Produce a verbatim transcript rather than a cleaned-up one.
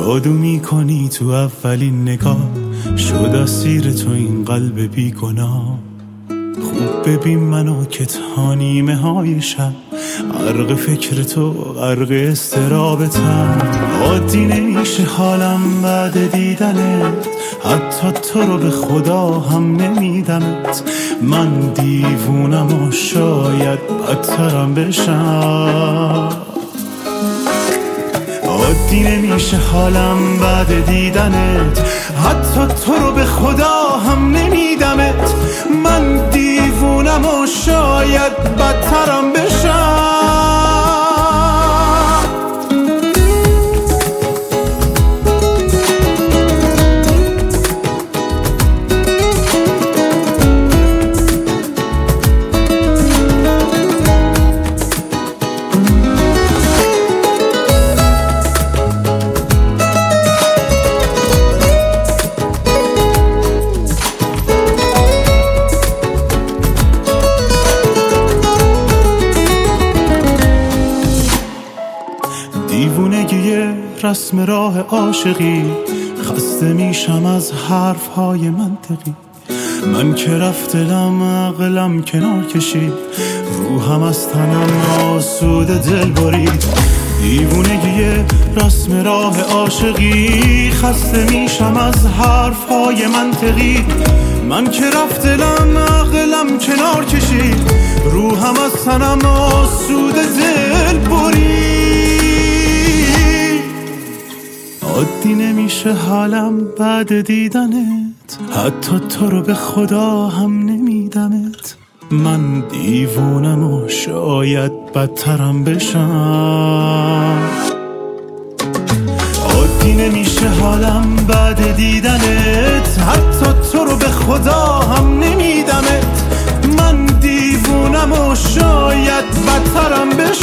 جادو میکنی تو اولین نگاه، شد اسیر تو این قلب بیگناه. خوب ببین منو که تا نیمه های شب غرق فکر تو، غرق استرابتم. عادی نمیشه حالم بعد دیدنت، حتی تو رو به خدا هم نمیدمت. من دیوونم و شاید بدترم بشم. عادی نمیشه حالم بعد دیدنت، حتی تو رو به خدا هم نمیدمت. من دیوونم و شاید بدترم بشم. دیوونگی رسم راه عاشقی، خسته میشم از حرف های منطقی. من که رفت دلم عقلم کنار کشید، روحم از تنم آسود دل برید. دیوونگی رسم راه عاشقی، خسته میشم از حرف های منطقی. من که رفت دلم عقلم کنار کشید، روحم از تنم آسود دل برید. عادی نمیشه حالم بعد دیدنت، حتی تو رو به خدا هم نمیدمت. من دیوونم و شاید بدترم بشم. عادی نمیشه حالم بعد دیدنت، حتی تو رو به خدا هم نمیدمت. من دیوونم و شاید بدترم بشم.